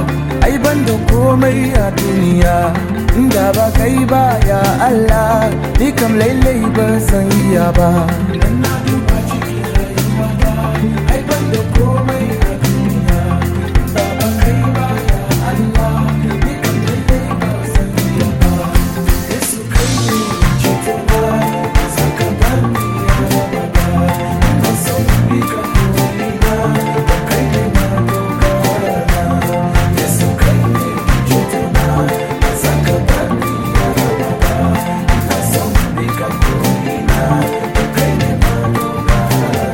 ai banda komai a duniya inda ba kai ba ya Allah ni kam lailai ba san iya ba na duba cikin rayuwata ai banda komai a duniya inda ba kai ba ya Allah ni kam lailai ba san iya ba Yesu kai ne cetona saka bar ni ya baba na so bi ka koina kai ne na dogara Yesu kai ne cetona saka bar ni ya baba na so bi ka koina kai ne na dogara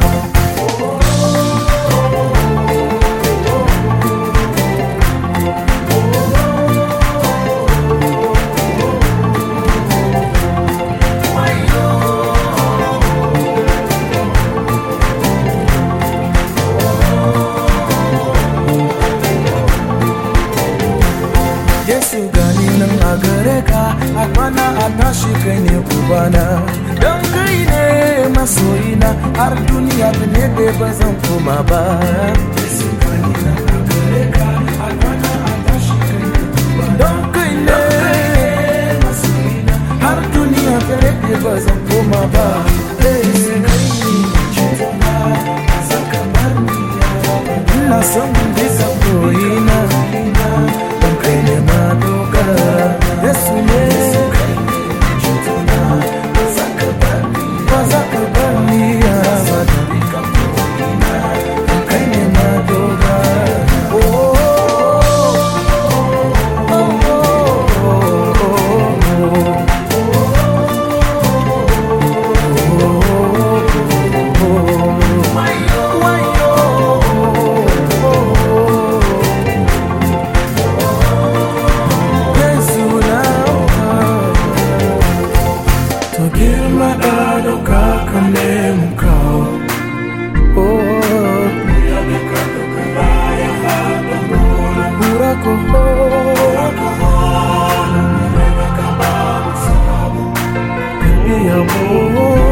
Yesu gani nan a gare ka a kwana a tashi kai ne ubana don kai ne masoyina har duniya ta ne da ba zan koma ba Yesu gani nan a gare ka a kwana a tashi kai ne ubana don kai ne masoyina har duniya ta ne da ba zan koma ba Yesu kai ne cetona saka bar ni ina son bisa koyina don kai ne ma dogara Yesu ne cetona saka bar ni ba saka bar ni ya bada don kai ne ma dogara Girma da doka kane mukau Muyabe kato kabaya haba mola Burako Muyabe kabamu sabu Biya mo